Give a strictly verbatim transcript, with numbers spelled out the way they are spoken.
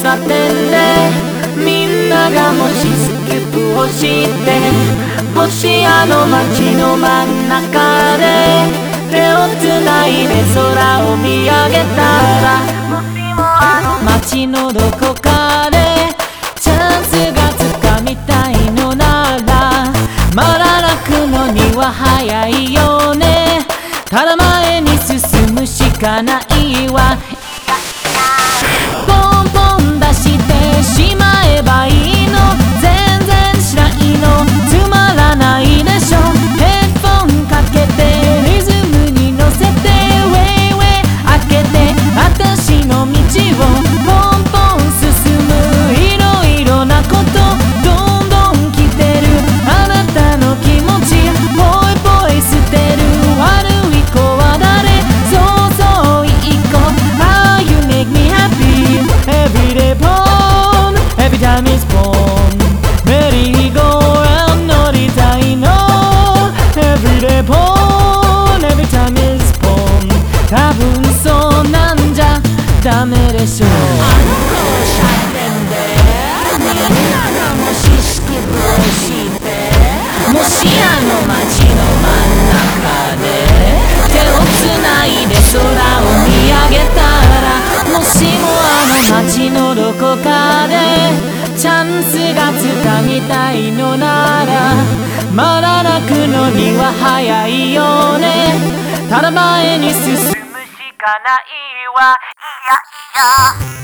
差点でみんながもしスキップをしてもしあの街の真ん中で手をつないで空を見上げたらもしもあの街のどこかでチャンスがつかみたいのならまだ泣くのには早いよね。ただ前に進むしかないわ。ポンポン出してしまえばいいの。全然しないのつまらないでしょ。ヘッドフォンかけてリズムに乗せてウェイウェイ開けて私の道をポンポン進む。いろいろなことどんどん来てるあなたの気持ちぽいぽい捨てる。悪い子は誰そうそういい子 How you make me happy Every day born Every time it's born メリーゴーラウンド乗りたいの Every day born Every time it's born 多分そうなんじゃダメでしょう。あの交差点でみんながもしスキップをしてもしあの街の真ん中で手をつないで空を見上げたらもしもあの街のどこかでチャンスがつかみたいのならまだ泣くのには早いよね。ただ前に進むしかないわ。いやいや